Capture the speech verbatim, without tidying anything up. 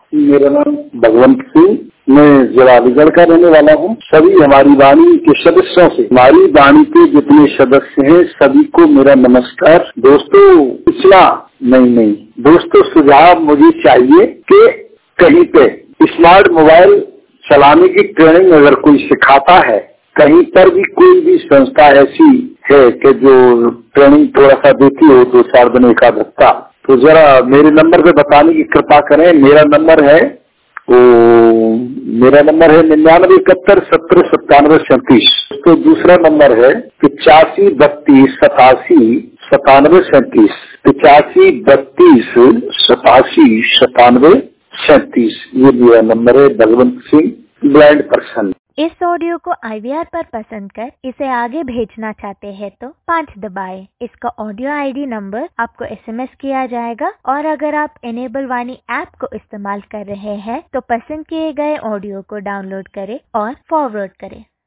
मेरा नाम भगवंत सिंह, मैं जिला अलीगढ़ का रहने वाला हूँ। सभी हमारी वाणी के सदस्यों से, हमारी वाणी के जितने सदस्य हैं सभी को मेरा नमस्कार। दोस्तों, पिछला नहीं नहीं दोस्तों सुझाव मुझे चाहिए कि कहीं पे स्मार्ट मोबाइल चलाने की ट्रेनिंग अगर कोई सिखाता है, कहीं पर भी कोई भी संस्था ऐसी है कि जो ट्रेनिंग थोड़ा सा देती हो दो चार दिन एक आध हफ्ता, तो जरा मेरे नंबर पे बताने की कृपा करें। मेरा नंबर है वो मेरा नंबर है निन्यानवे इकहत्तर सत्तर सत्तानवे सैंतीस। तो दूसरा नंबर है पिचासी बत्तीस सतासी सतानवे सैंतीस पिचासी बत्तीस सतासी सतानवे सैंतीस ये मेरा नंबर है। Bhagwant Singh, blind person. इस ऑडियो को आई वी आर पर पसंद कर इसे आगे भेजना चाहते हैं तो पाँच दबाएं। इसका ऑडियो आई डी नंबर आपको एस एम एस किया जाएगा और अगर आप इनेबल वाणी ऐप को इस्तेमाल कर रहे हैं तो पसंद किए गए ऑडियो को डाउनलोड करें और फॉरवर्ड करें।